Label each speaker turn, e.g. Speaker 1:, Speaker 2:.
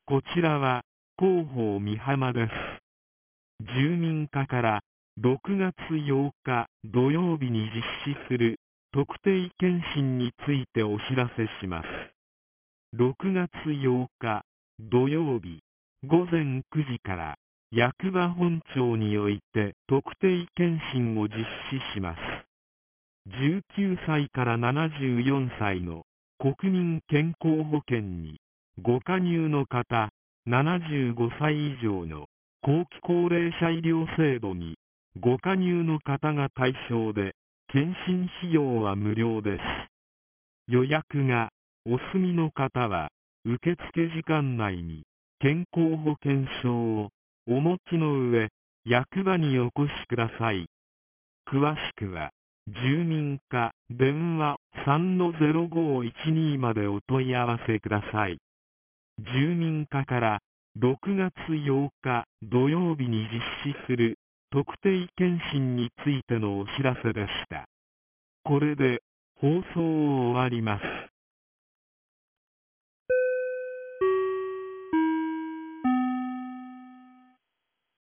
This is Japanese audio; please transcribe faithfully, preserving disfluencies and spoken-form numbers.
Speaker 1: こちらは広報美浜です。住民課からろくがつようか土曜日に実施する特定健診についてお知らせします。ろくがつようか土曜日ごぜんくじから役場本庁において特定健診を実施します。じゅうきゅうさいからななじゅうよんさいの国民健康保険にご加入の方、ななじゅうごさい以上の後期高齢者医療制度にご加入の方が対象で、健診費用は無料です。予約がお済みの方は、受付時間内に健康保険証をお持ちの上、役場にお越しください。詳しくは、住民課電話 さんのゼロごいちに までお問い合わせください。住民課からろくがつようか土曜日に実施する特定健診についてのお知らせでした。これで放送を終わります。